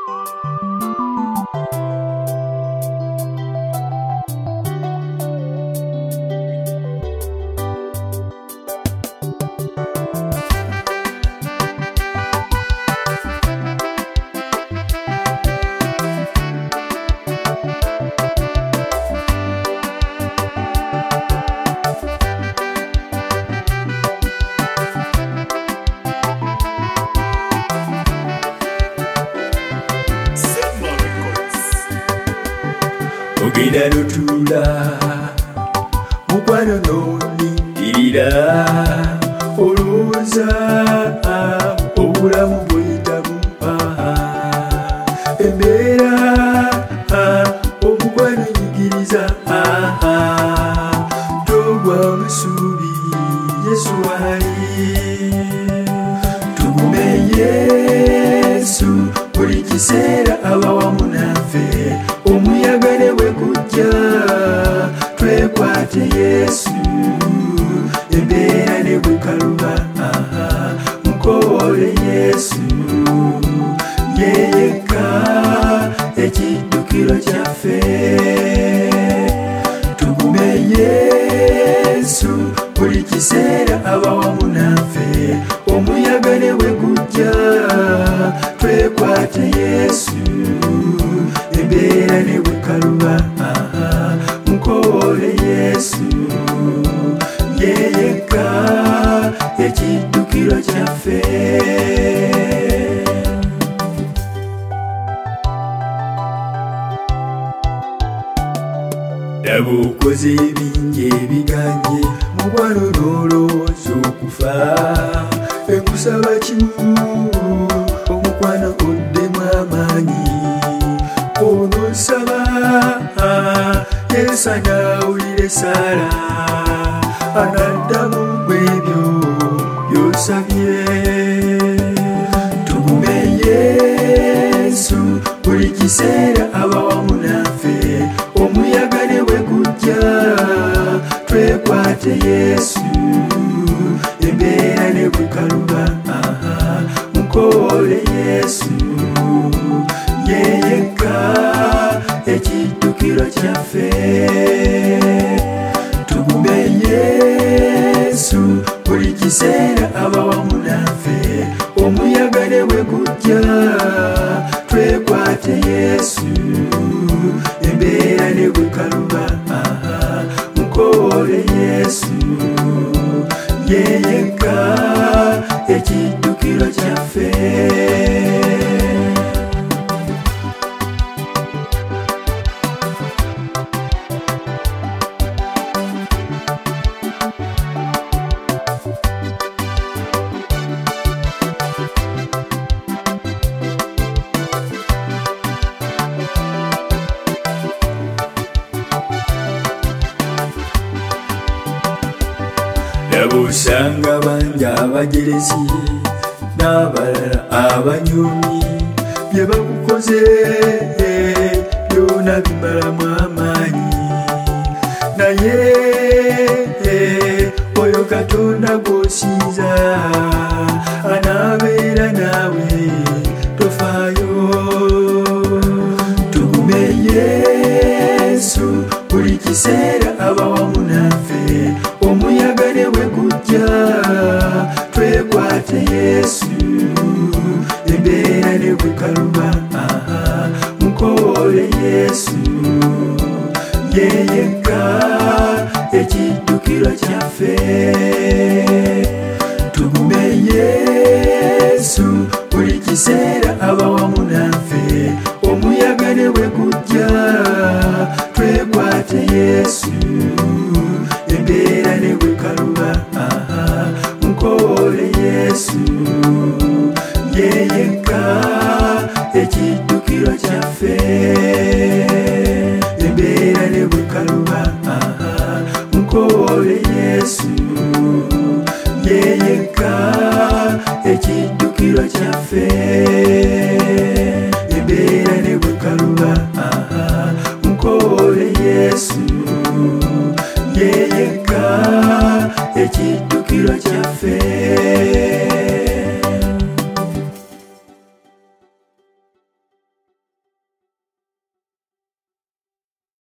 Ogenda lutula mukwano n'onindirira olowooza obulamu buyitamu embeera omukwano nyigiriza togwa musuubi Yesu ali tugume Yesu buli kiseera aba wamu naffe omuyaga ne bwe gujja twekwate Yesu embeera ne bwe kaluba mukoowole Yesu ye yekka ekiddukiro kyaffe tugume Yesu buli kiseera aba wamu naffe omuyaga ne bwe gujja twekwate Yesu embeera ne bwe kaluba mukoowole Yesu ye yekka ekiddukiro kyaffe laba okoze ebingi ebiganje mukwano n'olowooza okufa enkusaba kimu omukwano oddemu amaanyi onosaba Yesu anaawulire Saala anaddamu bw'ebyo by'osabye tugume Yesu buli kiseera aba wamu naffe omuyaga ne bwe gujja twekwate Yesu embeera ne bwe kaluba mukoowole Yesu ye yekka ekiddukiro kyaffe tugume Yesu buli kiseera aba wamu naffe omuyaga ne bwe gujja twekwate Yesu embeera ne bwe kaluba mukoowole Yesu ye yekka ekiddukiro kyaffe laba osanga bangi abajerezi n'abalala abanyoomi bye bakukoze byonna bimalamu amaanyi naye oyo Katonda gw'osinza anaabeera naawe tofaayo tugume Yesu buli kiseera aba wamu naffe omuyaga ne bwe gujja twekwate Yesu embeera ne bwe kaluba mukoowole Yesu ye yekka ekiddukiro kyaffe tugume Yesu buli kiseera aba wamu naffe omuyaga ne bwe gujja twekwate Yesu embeera ne bwe kaluba mukoowole Yesu ye yekka